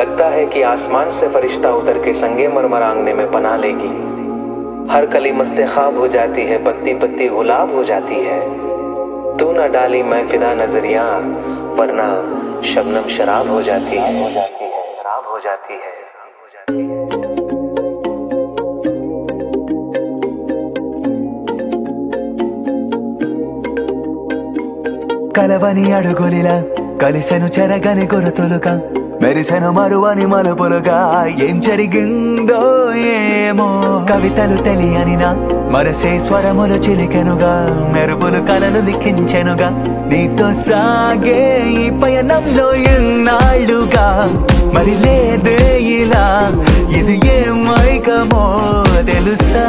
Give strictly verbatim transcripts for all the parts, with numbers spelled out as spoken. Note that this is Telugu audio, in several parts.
लगता है कि आसमान से फरिश्ता उतर के संगे मरमर आंगने में पनाह लेगी। हर कली मस्ते ख्वाब हो जाती है, पत्ती पत्ती गुलाब हो जाती है। तू न डाली मैं फिदा नजरिया, वरना शबनम शराब हो जाती है, शराब हो जाती है। కలవని అడుగులిలా కలిసెను చెరగని గురుతులుగా మెరిసెను మరువని మలుపులుగా ఏం జరిగిందో ఏమో కవితలు తెలియని నా మనసే స్వరములు చిలికెనుగా మెరుపులు కలలు లిఖించెనుగా నీతో సాగే ఈ పయనంలో ఎన్నాళ్ళుగా మరి లేదే ఇలా ఇది ఏ మైకమో తెలుసా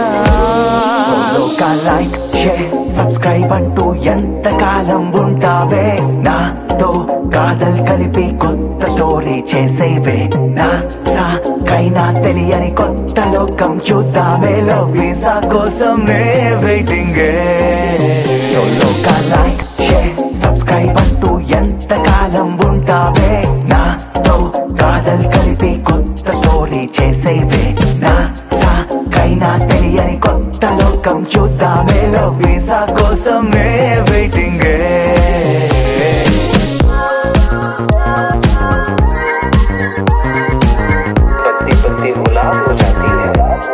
లైక్ షేర్ సబ్స్క్రైబ్ అంటూ ఎంత కాలం ఉంటావే నాతో కాదల్ కలిపి కొత్త స్టోరీ చేసేవే నా సాకైనా తెలియని కొత్త లోకం చూద్దామే లవ్ వీసా కోసం నే వెయిటింగ్ సో లోకా లైక్ షేర్ సబ్స్క్రైబ్ అంటూ ఎంత కాలం ఉంటావే నాతో కాదల్ కలిపి కొత్త స్టోరీ చేసేవే నా సాకైనా తెలియని కొత్త లోకం చూద్దామే లవ్ వీసా కోసం నే వెయిటింగ్ पत्ती पत्ती गुलाब हो जाती है,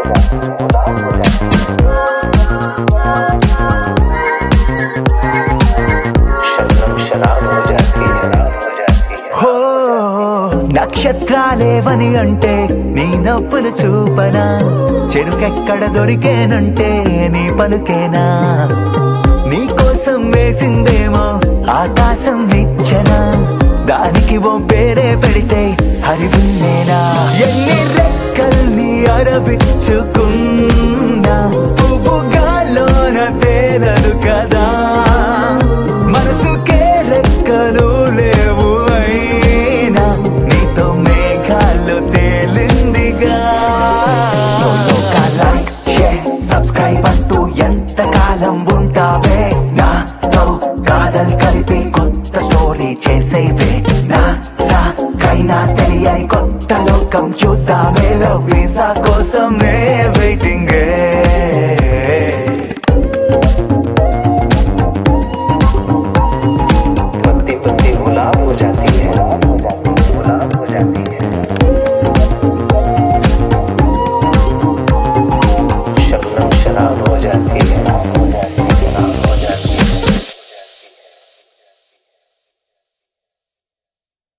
शबनम शराब हो जाती है, हो जाती है। హో నక్షత్రాలేవని అంటే నీ నవ్వులు చూపనా చెరుకెక్కడ దొరికేనంటే నీ పలుకేనా నీ కోసం వేసిందేమో ఆకాశం నిచ్చనా దానికి ఓ పేరే పెడితే హరివిల్లేనా ఎన్ని రెక్కల్ని అరబిచ్చుకున్నా పువ్వుగాలోన తేలరు కదా మనసుకే రెక్కలు లేవు అయినా నీతో మేఘాలు తేలిందిగా లైక్ షేర్ సబ్స్క్రైబ్ అంటూ ఎంత కాలం ఉంటావే నాతో కాదల్ కలిపి కొత్త స్టోరీ చేసేవే నా సాకైనా తెలియని కొత్త లోకం చూద్దామే లవ్ వీసా కోసం నే వెయిటింగ్